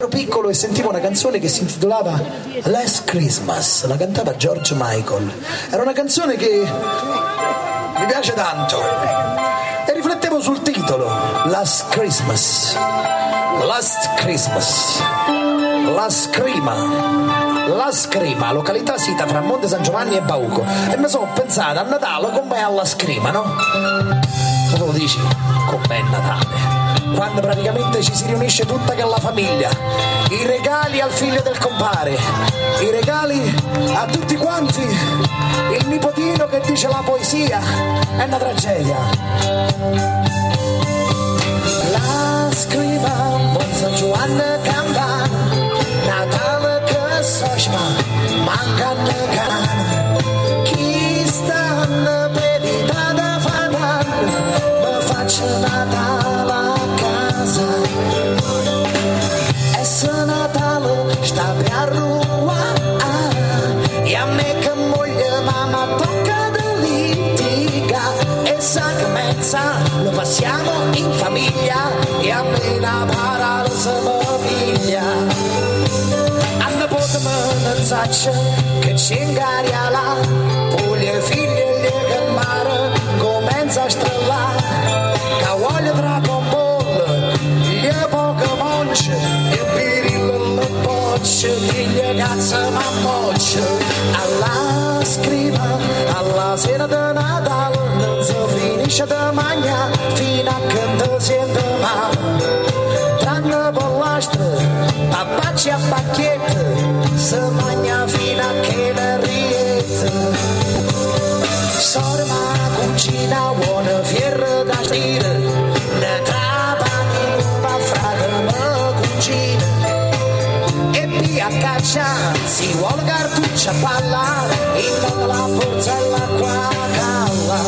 piccolo e sentivo una canzone che si intitolava Last Christmas, la cantava George Michael. Era una canzone che mi piace tanto e riflettevo sul titolo, Last Christmas, Last Christmas, La Scrima, località sita fra Monte San Giovanni e Bauco, e mi sono pensato a Natale come alla Scrima, no? Come lo dici? Com'è Natale? Quando praticamente ci si riunisce tutta che la famiglia, i regali al figlio del compare, i regali a tutti quanti, il nipotino che dice la poesia, è una tragedia. La Scrima, Monte San Giovanni Campana, Natale che s'osma, mancano cane, chi stanno per l'Italia fanno, mi faccio Natale a casa. E se Natale sta per arrivare, e a me che moglie mamma tocca di litiga, e sa che mezza lo passiamo in famiglia, e a me la parola se mi piglia. Che ci ingaria là, puglie figlie che mare comincia a strellare, che voglio tra bolle, gli poche monce, e pirillo le bocce, che gli cazzo ma mocce. Alla Scrima, alla sera di Natale, non si finisce di mangiare, fino a che non si sente male. Tranne pollastre, papacci a bacchette, se mangia fino a che ne riete. Sorma cucina buona fierro da stire, ne trapani in una fraga me cucina, e via a caccia si vuole cartuccia ballare, in la forza e l'acqua calla.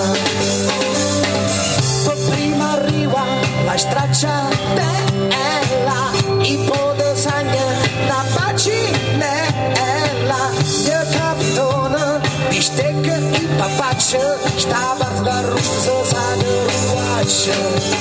Per prima arriva la straccia bella, i po' de sagna, la bacinella, gli capitone, bistecca e papaccia, stava da russo sa de ruaccia.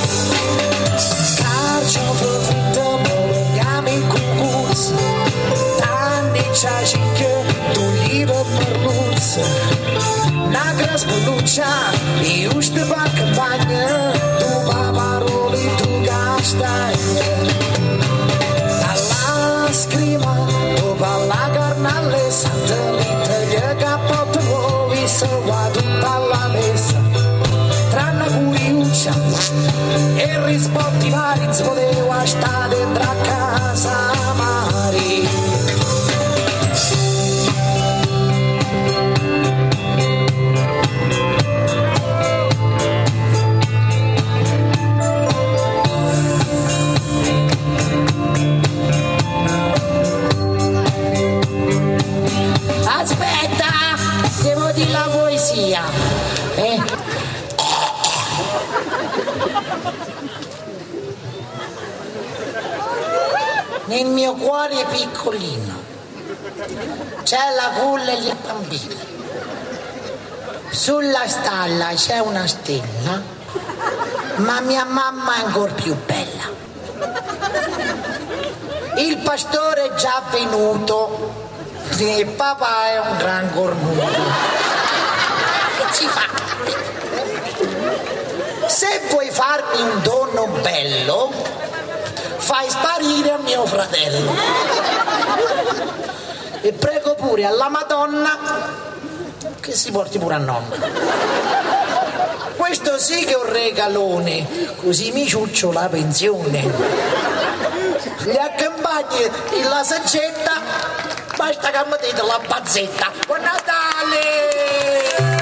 Carciofo fritto, monogami cucuz, tanti ciaciche, d'olive merluzza, una gran spelluccia, e uste pa campagna, tu paparoli, tu castagna. Alla Scrima, dopo la carnale, satellite, gli capotti nuovi, se va tutta la messa, tranne curiuccia, e rispotti vari, si poteva stare dentro a casa mari. Aspetta, devo dire la poesia. Nel mio cuore piccolino c'è la culla e il bambino. Sulla stalla c'è una stella, ma mia mamma è ancora più bella. Il pastore è già venuto, e papà è un gran cornuto. Che ci fa? Se vuoi farmi un dono bello, fai sparire mio fratello. E prego pure alla Madonna che si porti pure a nonna. Questo sì che è un regalone, così mi ciuccio la pensione. Gli accompagni la saggetta, basta che mi dite la bazzetta. Buon Natale!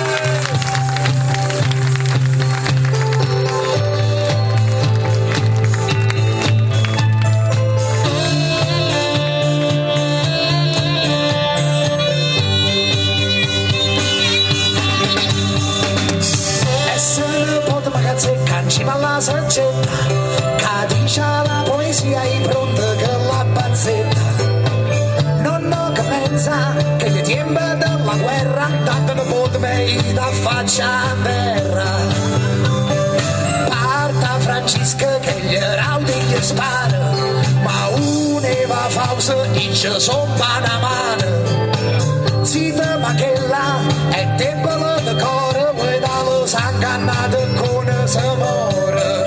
Canci ma la saggetta, cadicia la poesia è pronta che la bazzetta. Nonno che pensa che gli tempi della guerra tanto non può mai da faccia a terra. Parta Francesca che gli raudi gli spara, ma une faceva falsa e ci son panamane. Zita ma che là è debole di cuore, vuoi dallo s'angannata con s'amore.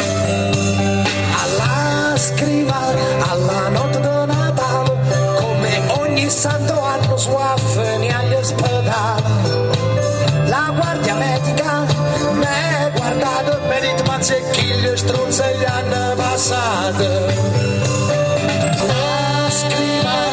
Alla scriva, alla notte di Natale, come ogni santo anno suaffini agli ospedali. La guardia medica m'è guardato per il mazzechiglio stronze gli hanno passato. La scriva